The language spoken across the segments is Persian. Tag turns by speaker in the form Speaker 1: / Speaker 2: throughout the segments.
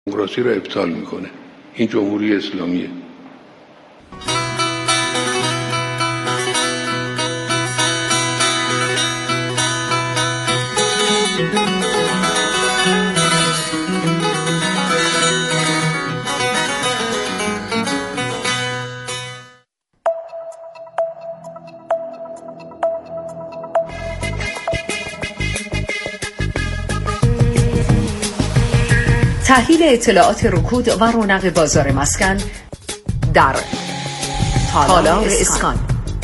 Speaker 1: دموکراسی را ابطال میکنه. این جمهوری اسلامیه.
Speaker 2: تحلیل اطلاعات رکود و رونق بازار مسکن در تالار اسکان.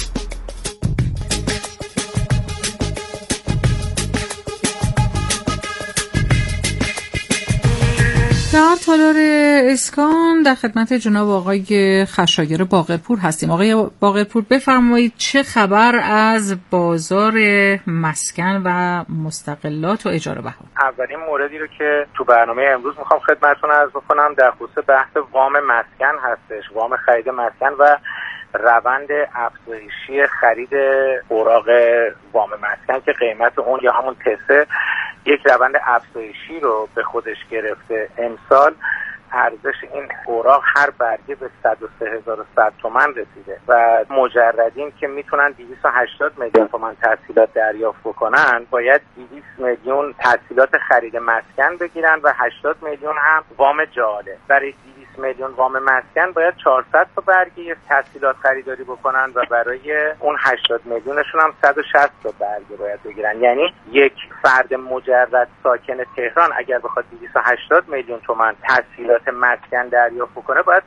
Speaker 3: در تالار اسکان در خدمت جناب آقای خشایار باقرپور هستیم. آقای باقرپور بفرمایید چه خبر از بازار مسکن و مستقلات و اجاره بها؟
Speaker 4: اولین موردی رو که تو برنامه امروز میخوام خدمتتون عرض بکنم در خصوص بحث وام مسکن هستش. وام خرید مسکن و روند افزایشی خرید اوراق وام مسکن که قیمت اون یا همون تسه یک روند افزایشی رو به خودش گرفته. امسال ارزش این اوراق هر برگه به 103,100 تومان رسیده و مجردین که میتونن 280 میلیون تومان تسهیلات دریافت بکنن باید 200 میلیون تسهیلات خرید مسکن بگیرن و 80 میلیون هم وام جاله. برای 200 میلیون وام مسکن باید 400 تا برگه تسهیلات خریداری بکنن و برای اون 80 میلیونشون هم 160 تا برگه باید بگیرن. یعنی یک فرد مجرد ساکن تهران اگر بخواد 280 میلیون تومان تسهیلات مسکن دریافت بکنه باید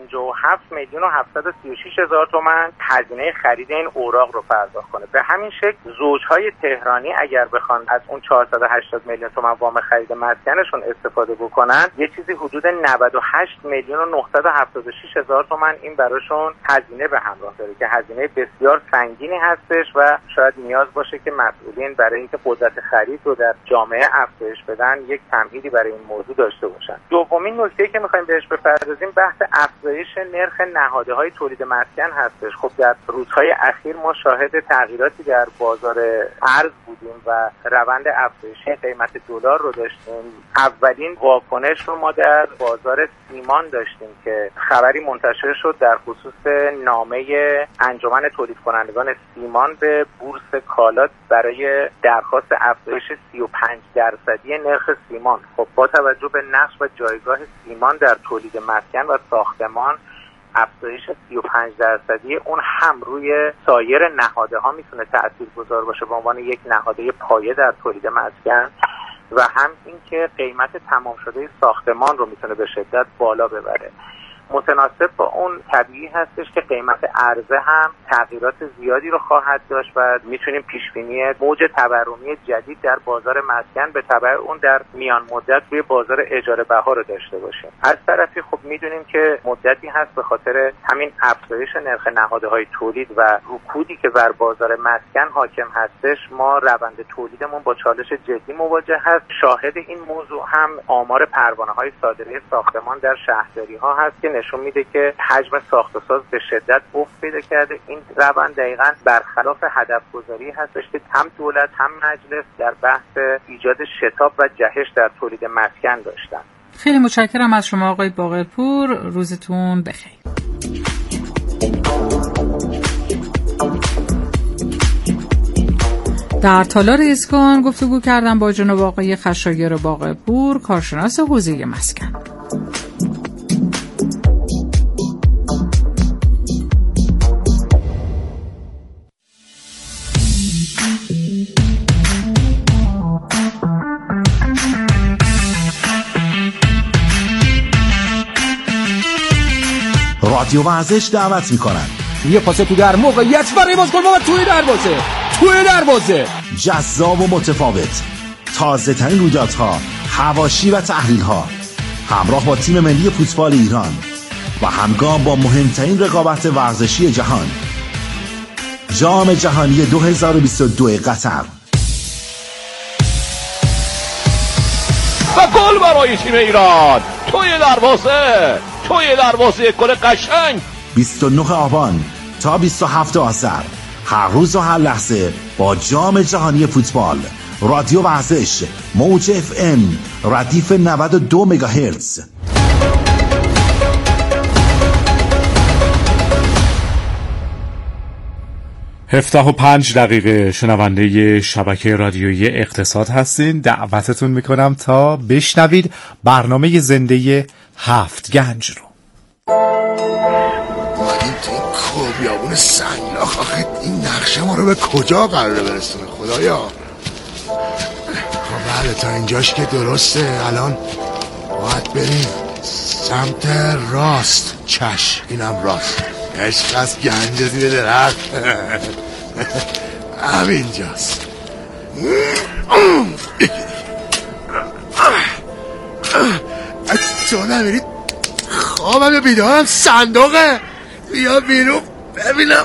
Speaker 4: 57 میلیون و 736 هزار تومان هزینه خرید این اوراق رو پرداخت کنه. به همین شکل زوجهای تهرانی اگر بخوان از اون 480 میلیون تومان وام خرید مسکنشون استفاده بکنن یه چیزی حدود 98 میلیون و 976 هزار تومان این براشون هزینه به همراه داره که هزینه بسیار سنگینی هستش و شاید نیاز باشه که مسئولین برای اینکه قدرت خرید رو در جامعه افزایش بدن یک تمهیدی برای این موضوع داشته باشن. دومین نکته که میخوایم بهش بپردازیم بحث افزایش نرخ نهادهای تولید مسکن هستش. خب در روزهای اخیر ما شاهد تغییراتی در بازار ارز بودیم و روند افزایش قیمت دلار رو داشتیم. اولین واکنش رو ما در بازار سیمان داشتیم که خبری منتشر شد در خصوص نامه انجمن تولید کنندگان سیمان به بورس کالا برای درخواست افزایش 35% نرخ سیمان. خب با توجه به نقش و جایگاه سیمان در تولید مسکن و ساختمان افزایش 35% اون هم روی سایر نهاده ها میتونه تاثیرگذار باشه به عنوان یک نهاده پایه در تولید مسکن و هم اینکه قیمت تمام شده ساختمان رو میتونه به شدت بالا ببره. متناسب با اون طبیعی هستش که قیمت عرضه هم تغییرات زیادی رو خواهد داشت و میتونیم پیش بینی موج تورمی جدید در بازار مسکن به تبع اون در میان مدت روی بازار اجاره بها رو داشته باشیم. از طرفی خب میدونیم که مدتی هست به خاطر همین افزایش نرخ نهادهای تولید و رکودی که بر بازار مسکن حاکم هستش ما روند تولیدمون با چالش جدی مواجه هست. شاهد این موضوع هم آمار پروانه‌های صادره ساختمان در شهرداری ها هست که نشون میده که حجم ساخت و ساز به شدت افت پیدا کرده. این روند دقیقاً برخلاف هدف گذاری هستش که هم دولت هم مجلس در بحث ایجاد شتاب و جهش در تولید مسکن داشتن.
Speaker 3: خیلی متشکرم از شما آقای باقرپور. روزتون بخیر. در تالار اسکان گفتگو کردم با جناب آقای خشایار باقرپور، کارشناس حوزه مسکن.
Speaker 5: رادیو ورزش دعوت میکنن.
Speaker 6: یه پاس تو در موقعیت برای بازیکن و توی دروازه
Speaker 5: جذاب و متفاوت، تازه ترین رویدادها، حواشی و تحلیل ها، همراه با تیم ملی فوتبال ایران و همگام با مهمترین رقابت ورزشی جهان، جام جهانی 2022 قطر.
Speaker 6: و گل برای تیم ایران توی دروازه گل قشنگ.
Speaker 5: 29 آبان تا 27 آذر هر روز و هر لحظه با جام جهانی فوتبال. رادیو ورزش موج FM ردیف 92 مگاهرتز.
Speaker 7: (7:05) شنونده شبکه رادیویی اقتصاد هستین. دعوتتون میکنم تا بشنوید برنامه زنده هفت گنج رو.
Speaker 8: اومدیم تو این کوبیابون سنگلاخ، آخه این نقشه ما رو به کجا قراره برسونه خدایا؟ خب بله تا اینجاش که درسته. الان باید بریم سمت راست. چشم اینم راست. عشق از گنج زیر درخت. همینجاست. تو نمیرید خوابم بیدارم صندوقه. بیا بیرون ببینم.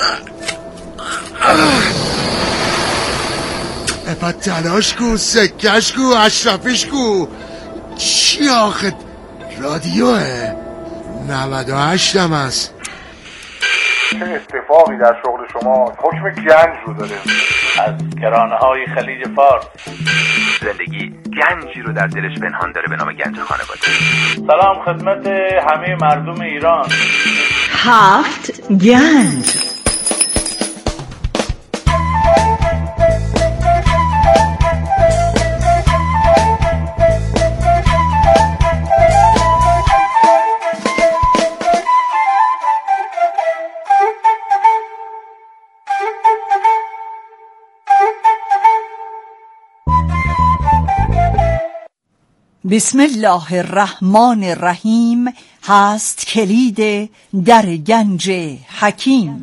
Speaker 8: اپا تلاش کو، سکش کو، اشرفیش کو. چی آخه رادیوه 98 هم هست.
Speaker 9: چه اتفاقی در شغل شما؟ حکم گنج رو داره. از کرانه های خلیج فارس
Speaker 10: زندگی گنجی رو در دلش پنهان داره به نام گنج خانواده.
Speaker 9: سلام خدمت همه مردم ایران.
Speaker 2: هفت گنج.
Speaker 11: بسم الله الرحمن الرحیم هست کلید در گنج حکیم.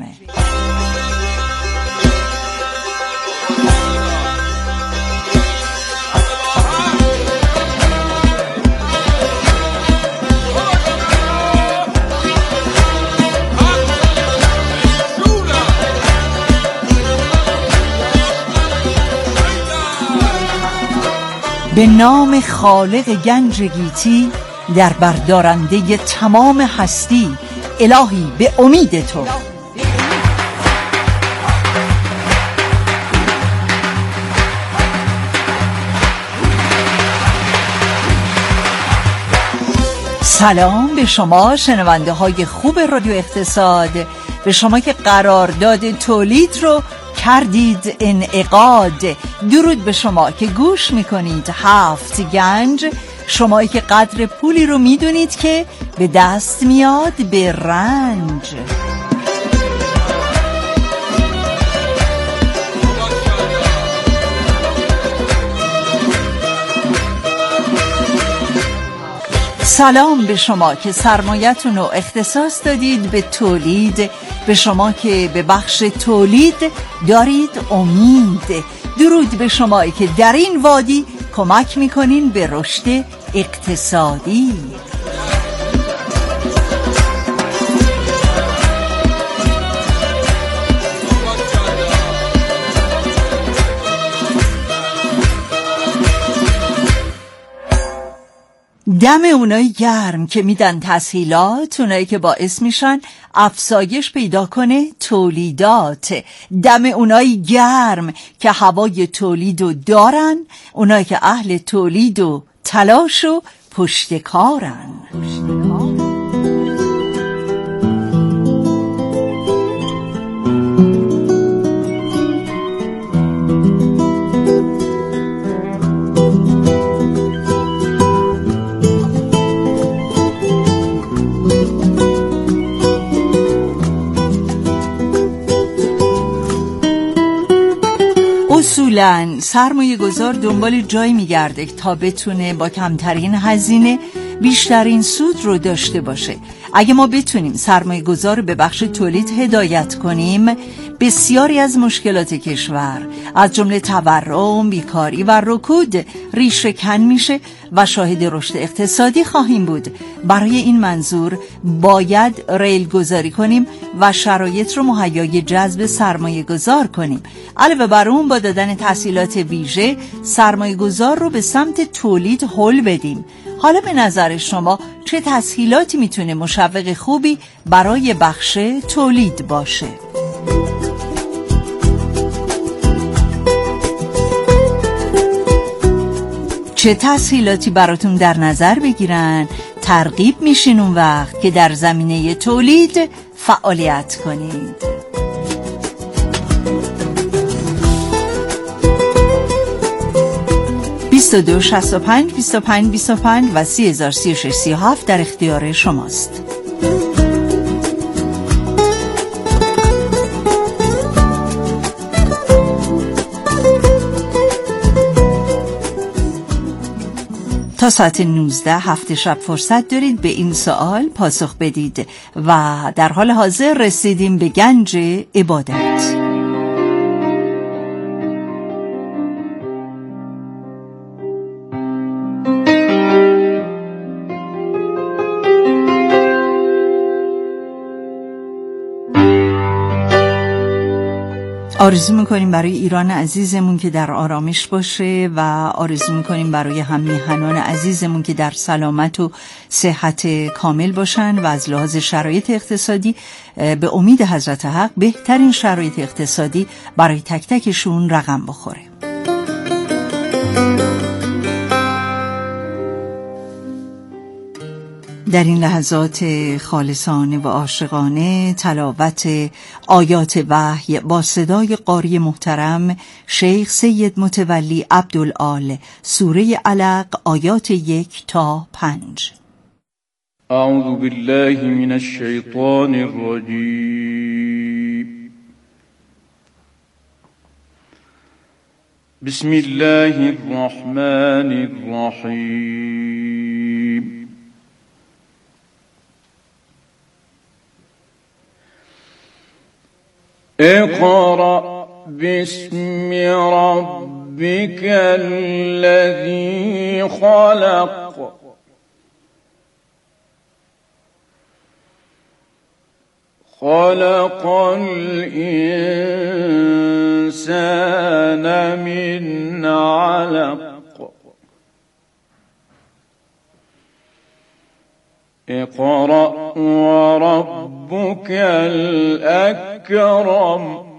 Speaker 11: به نام خالق گنج گیتی در بردارنده تمام هستی، الهی به امید تو. سلام به شما شنونده های خوب رادیو اقتصاد، به شما که قرارداد تولید رو کردید انعقاد. درود به شما که گوش میکنید هفت گنج، شمایی که قدر پولی رو میدونید که به دست میاد به رنج. سلام به شما که سرمایتون رو اختصاص دادید به تولید، به شما که به بخش تولید دارید امید. درود به شمایی که در این وادی کمک میکنین به رشد اقتصادی. دم اونایی گرم که میدن تسهیلات، اونایی که باعث میشن افزایش پیدا کنه تولیدات. دم اونایی گرم که هوای تولیدو دارن، اونایی که اهل تولید و تلاش و پشتکارن. اصولاً سرمایه گذار دنبال جایی میگرده تا بتونه با کمترین هزینه بیشترین سود رو داشته باشه. اگه ما بتونیم سرمایه گذار رو به بخش تولید هدایت کنیم، بسیاری از مشکلات کشور از جمله تورم، بیکاری و رکود ریشه کن میشه و شاهد رشد اقتصادی خواهیم بود. برای این منظور باید ریل گذاری کنیم و شرایط رو مهیای جذب سرمایه گذار کنیم. علاوه بر اون با دادن تسهیلات ویژه سرمایه گذار رو به سمت تولید هل بدیم. حالا به نظر شما چه تسهیلاتی میتونه مشوق خوبی برای بخش تولید باشه؟ چه تسهیلاتی براتون در نظر بگیرن ترغیب میشین اون وقت که در زمینه تولید فعالیت کنید. 22 65 25 25 و 3036 37 در اختیار شماست. تا ساعت 19 هفته شب فرصت دارید به این سوال پاسخ بدید و در حال حاضر رسیدیم به گنج عبادت. آرزو میکنیم برای ایران عزیزمون که در آرامش باشه و آرزو میکنیم برای هم میهنان عزیزمون که در سلامت و صحت کامل باشن و از لحاظ شرایط اقتصادی به امید حضرت حق بهترین شرایط اقتصادی برای تک تکشون رقم بخوره. در این لحظات خالصانه و عاشقانه تلاوت آیات وحی با صدای قاری محترم شیخ سید متولی عبدالآل، سوره علق، آیات 1 تا 5.
Speaker 12: اعوذ بالله من الشیطان الرجیم. بسم الله الرحمن الرحیم. اقرأ باسم ربك الذي خلق خلق الإنسان من علق اقرأ وربك الأكرم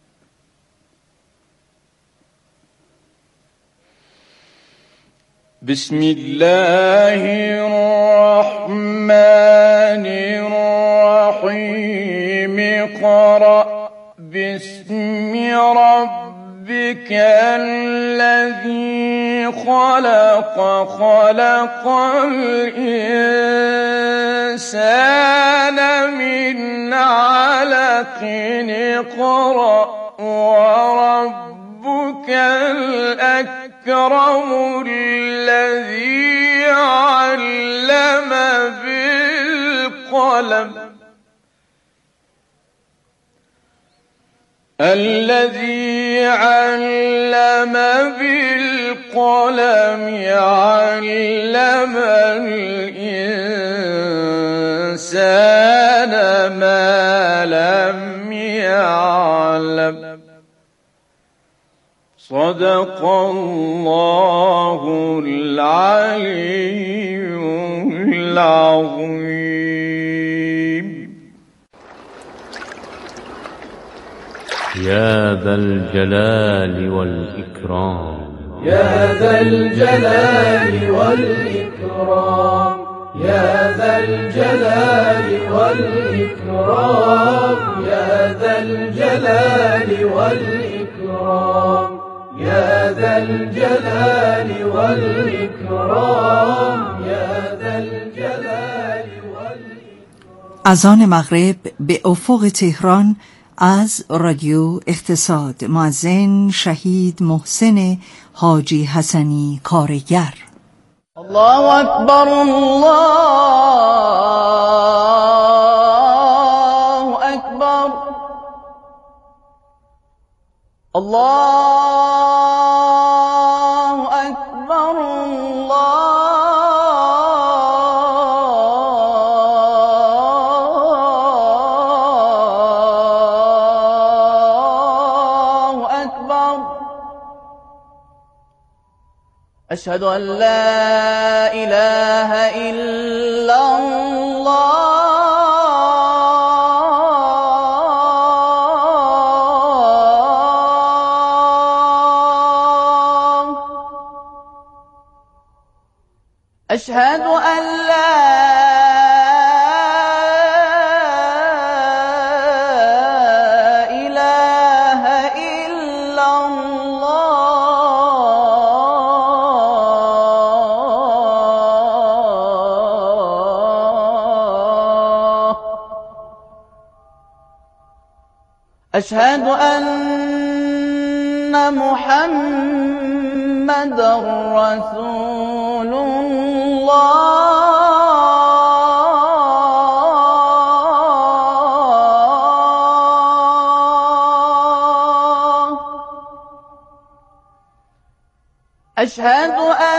Speaker 12: بسم الله الرحمن الرحيم. اقرأ باسم ربك الذي خلق خلق الإنسان من علق اقرأ وربك الأكرم الذي علم بالقلم الذي علم بالقلم علم الإنسان ما لم يعلم. صدق الله العلي العظيم.
Speaker 13: يا ذا الجلال والإكرام
Speaker 14: يا ذا الجلال والإكرام يا ذا الجلال والإكرام يا ذا الجلال والإكرام يا ذا الجلال والإكرام يا ذا الجلال والإكرام.
Speaker 11: اذان مغرب به افق تهران از رادیو اقتصاد. مؤذن شهید محسن حاجی حسنی کارگر.
Speaker 14: الله اکبر الله اکبر الله اکبر الله اکبر. أشهد أن لا إله إلا الله أشهد أن لا أشهد أن محمد رسول الله. أشهد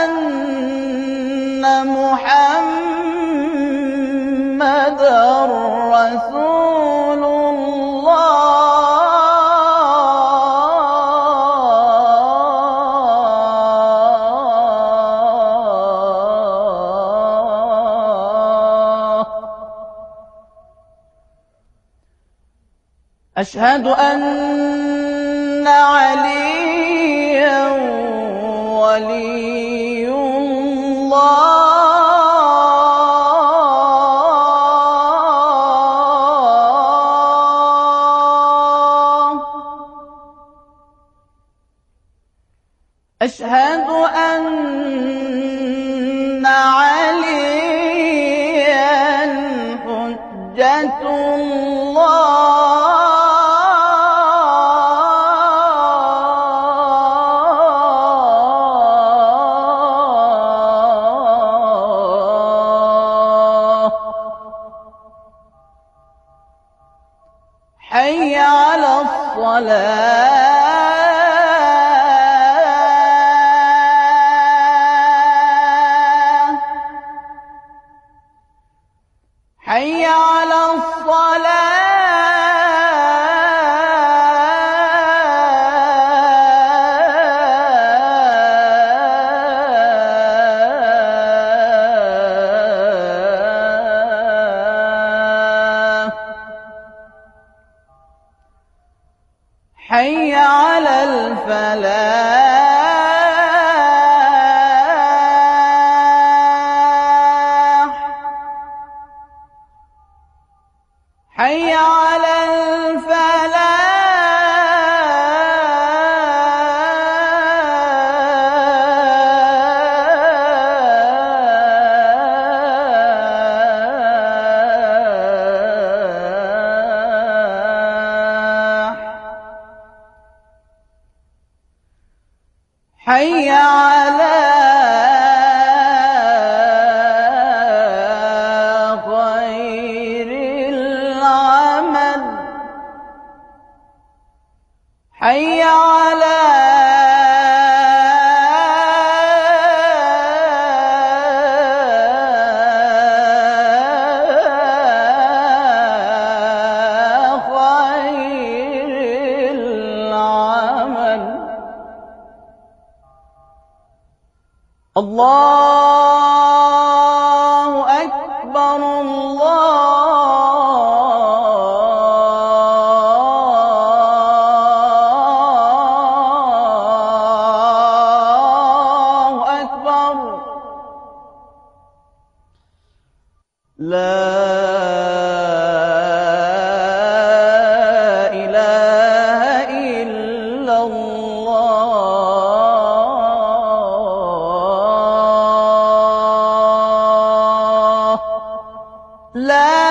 Speaker 14: أن محمد رسول الله. أشهد أن عليا ولي الله. أشهد أن عليا حجة الله. حي على الصلاة. حي على الصلاة. حي على الفلاح. حي على الفلاح. حي على خير العمل. حي على خير العمل. الله أكبر. الله أكبر. لا إله إلا الله. لا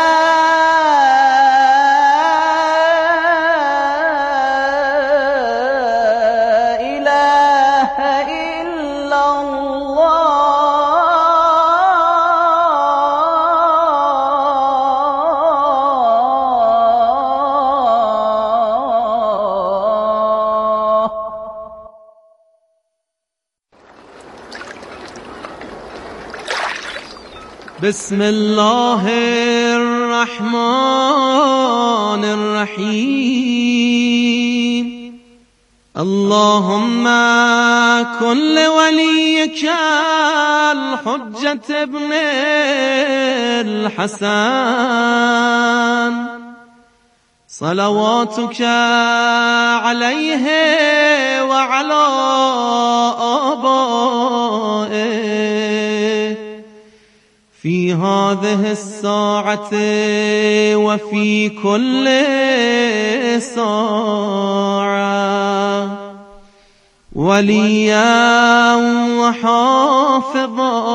Speaker 14: إله إلا الله.
Speaker 15: بسم الله الرحمن الرحيم. اللهم كن لوليك الحجة ابن الحسن صلواتك عليه وعلى آبائه في هذه الساعة وفي كل ساعة وليا وحافظا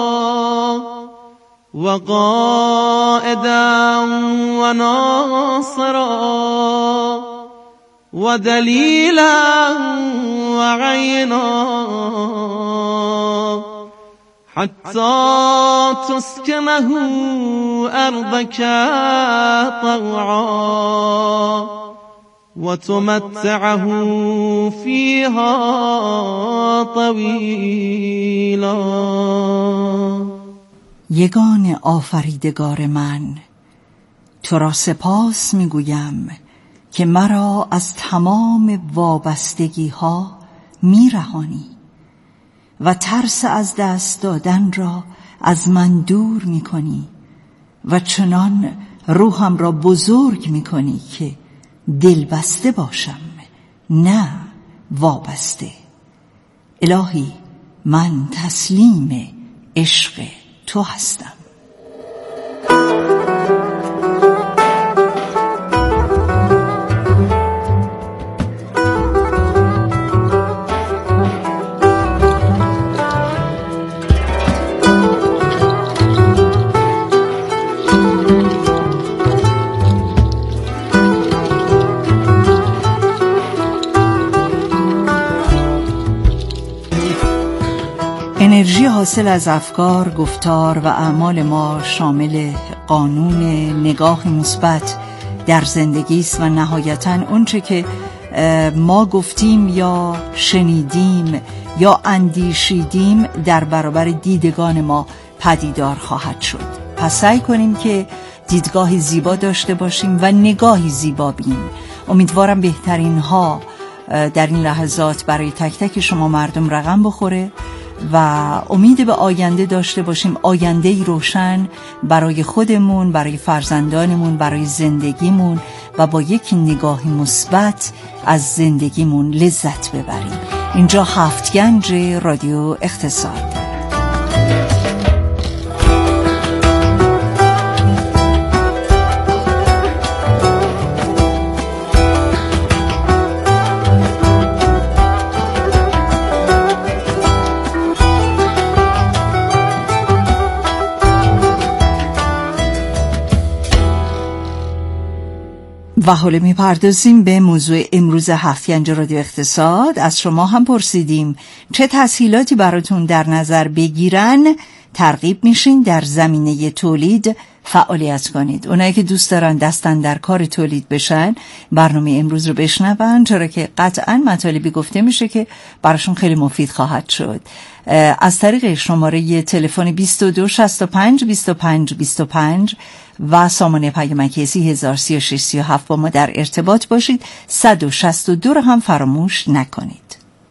Speaker 15: وقائدا وناصرا ودليلا وعينا حتى تسكنه أرضك طوعا وتمتعه فيها طويلا.
Speaker 11: یگان آفریدگار من، تو را سپاس میگویم که مرا از تمام وابستگی ها میرهانی و ترس از دست دادن را از من دور میکنی و چنان روحم را بزرگ میکنی که دل بسته باشم نه وابسته. الهی من تسلیم عشق تو هستم. انرژی حاصل از افکار، گفتار و اعمال ما شامل قانون نگاه مثبت در زندگی است و نهایتاً اونچه که ما گفتیم یا شنیدیم یا اندیشیدیم در برابر دیدگان ما پدیدار خواهد شد. پس سعی کنیم که دیدگاهی زیبا داشته باشیم و نگاهی زیبا بینیم. امیدوارم بهترین ها در این لحظات برای تک تک شما مردم رقم بخوره و امید به آینده داشته باشیم، آینده‌ای روشن برای خودمون، برای فرزندانمون، برای زندگیمون و با یک نگاه مثبت از زندگیمون لذت ببریم. اینجا هفتگنج رادیو اقتصاد. و حالا میپردازیم به موضوع امروز هفتگنج رادیو اقتصاد. از شما هم پرسیدیم چه تسهیلاتی براتون در نظر بگیرن ترغیب میشین در زمینه تولید فعالیت کنید. اونایی که دوست دارن دستن در کار تولید بشن برنامه امروز رو بشنون، چرا که قطعا مطالبی گفته میشه که براشون خیلی مفید خواهد شد. از طریق شماره تلفن 22 65 25 25 و سامانه پیامکی 3036 37 با ما در ارتباط باشید. 162 رو هم فراموش نکنید.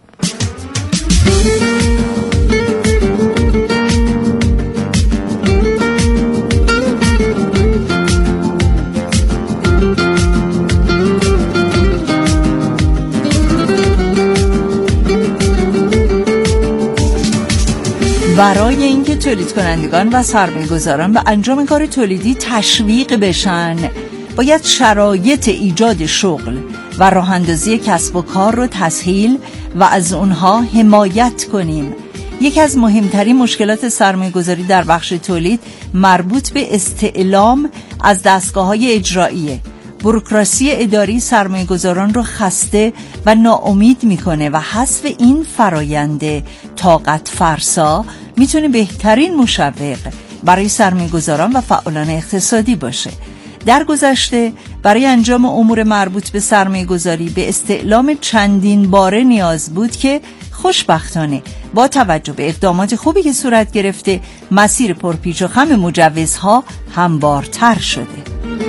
Speaker 11: برای اینکه تولید کنندگان و سرمایه‌گذاران به انجام کار تولیدی تشویق بشن، باید شرایط ایجاد شغل و راه اندازی کسب و کار رو تسهیل و از اونها حمایت کنیم. یکی از مهمترین مشکلات سرمایه‌گذاری در بخش تولید مربوط به استعلام از دستگاه‌های اجراییه. بوروکراسی اداری سرمایه‌گذاران رو خسته و ناامید میکنه و حذف این فرایند طاقت فرسا میتونه بهترین مشوق برای سرمایه‌گذاران و فعالان اقتصادی باشه. در گذشته برای انجام امور مربوط به سرمایه‌گذاری به استعلام چندین باره نیاز بود که خوشبختانه با توجه به اقدامات خوبی که صورت گرفته مسیر پرپیچ و خم مجوزها هموارتر شده.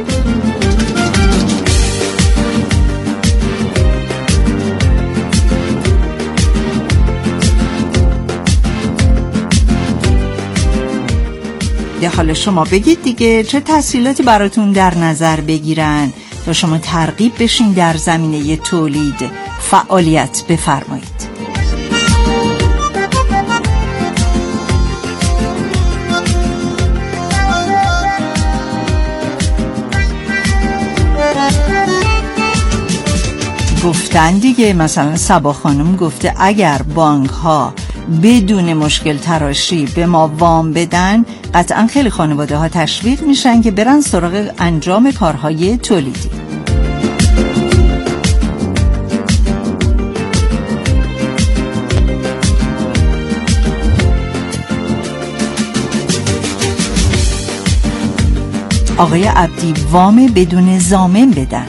Speaker 11: حالا شما بگید دیگه چه تسهیلاتی براتون در نظر بگیرن تا شما ترغیب بشین در زمینه تولید فعالیت بفرمایید. گفتن دیگه، مثلا صبا خانم گفته اگر بانک ها بدون مشکل تراشی به ما وام بدن، قطعا خیلی خانواده ها تشویق میشن که برن سراغ انجام کارهای تولیدی. آقای عبدی وام بدون ضامن بدن.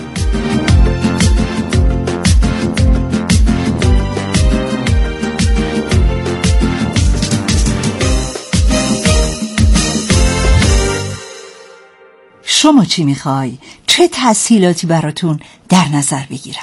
Speaker 11: شما چی میخوای؟ چه تسهیلاتی براتون در نظر بگیرن؟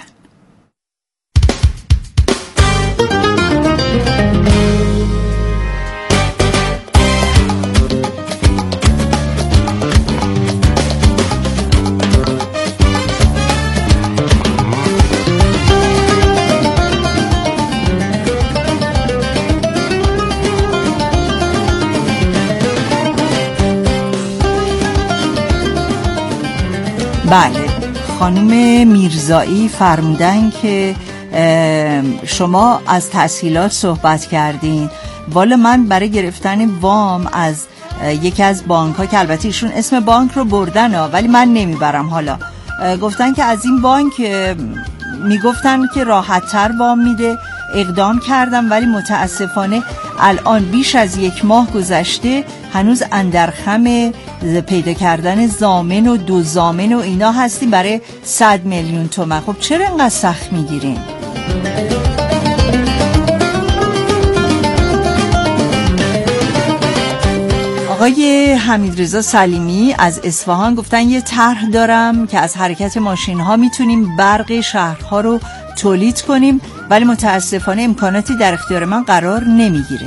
Speaker 11: بله، خانم میرزایی فرمودن که شما از تسهیلات صحبت کردین. والا من برای گرفتن وام از یکی از بانک ها که البته ایشون اسم بانک رو بردن ولی من نمیبرم، حالا گفتن که از این بانک میگفتن که راحت تر وام میده. اقدام کردم ولی متاسفانه الان بیش از 1 ماه گذشته هنوز اندرخم پیدا کردن ضامن و 2 ضامن و اینا هستی برای 100 میلیون تومان. خب چرا اینقدر سخت میگیرین؟ آقای حمیدرضا سلیمی از اصفهان گفتن یه طرح دارم که از حرکت ماشین ها میتونیم برق شهرها رو تولید کنیم ولی متاسفانه امکاناتی در اختیار من قرار نمیگیره.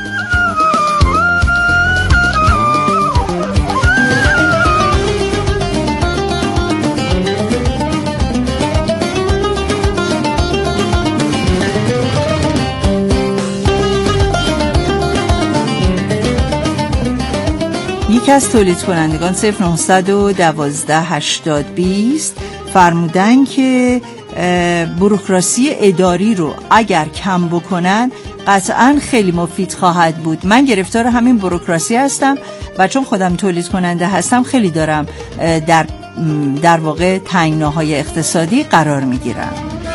Speaker 11: یکی از تولید کنندگان 0912 80 20 فرمودن که بوروکراسی اداری رو اگر کم بکنن قطعاً خیلی مفید خواهد بود. من گرفتار همین بوروکراسی هستم و چون خودم تولید کننده هستم خیلی دارم در واقع تنگناهای اقتصادی قرار میگیرم.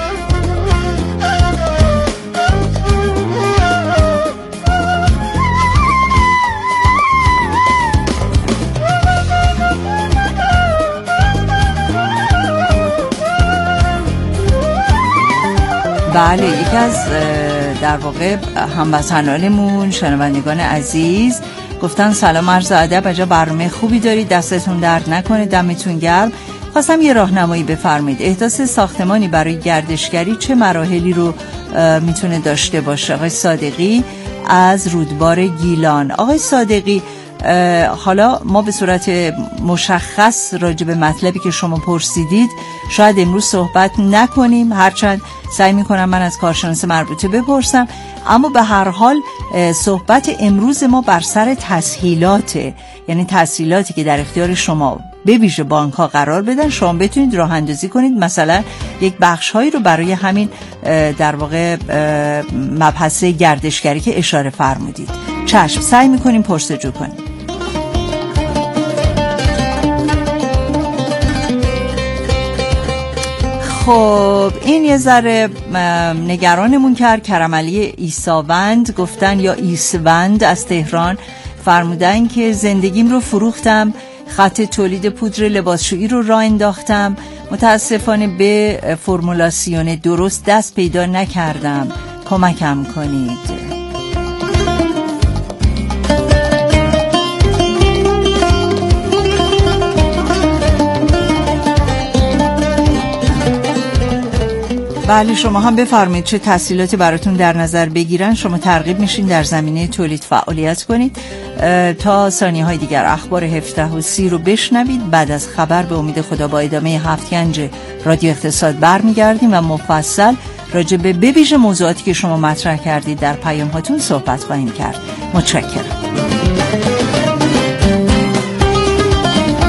Speaker 11: بله، یکی از در واقع هموطنانمون شنوندگان عزیز گفتن سلام عرض ادب، عجب برنامه خوبی دارید، دستتون درد نکنه، دمتون گرم. خواستم یه راهنمایی بفرمایید. احداث ساختمانی برای گردشگری چه مراحلی رو میتونه داشته باشه؟ آقای صادقی از رودبار گیلان. آقای صادقی، حالا ما به صورت مشخص راجع به مطلبی که شما پرسیدید شاید امروز صحبت نکنیم، هرچند سعی میکنم من از کارشناس مربوطه بپرسم، اما به هر حال صحبت امروز ما بر سر تسهیلاته، یعنی تسهیلاتی که در اختیار شما به ویژه بانک ها قرار بدن شما بتونید راه اندازی کنید، مثلا یک بخش هایی رو برای همین در واقع مبحث گردشگری که اشاره فرمودید. چشم، سعی میکنیم پرسجو کنیم. خب این یه ذره نگرانمون کرد. کرمعلی ایساوند گفتن یا ایسوند از تهران فرمودن که زندگیم رو فروختم، خط تولید پودر لباسشویی رو راه انداختم، متاسفانه به فرمولاسیون درست دست پیدا نکردم، کمکم کنید. بله، شما هم بفرمایید چه تسهیلاتی براتون در نظر بگیرن. شما ترغیب میشین در زمینه تولید فعالیت کنید. تا ثانیه های دیگر اخبار 17:30 رو بشنوید. بعد از خبر به امید خدا با ادامه 7 گنج رادیو اقتصاد برمیگردیم و مفصل راجع به ویژه موضوعاتی که شما مطرح کردید در پیام هاتون صحبت خواهیم کرد. متشکرم.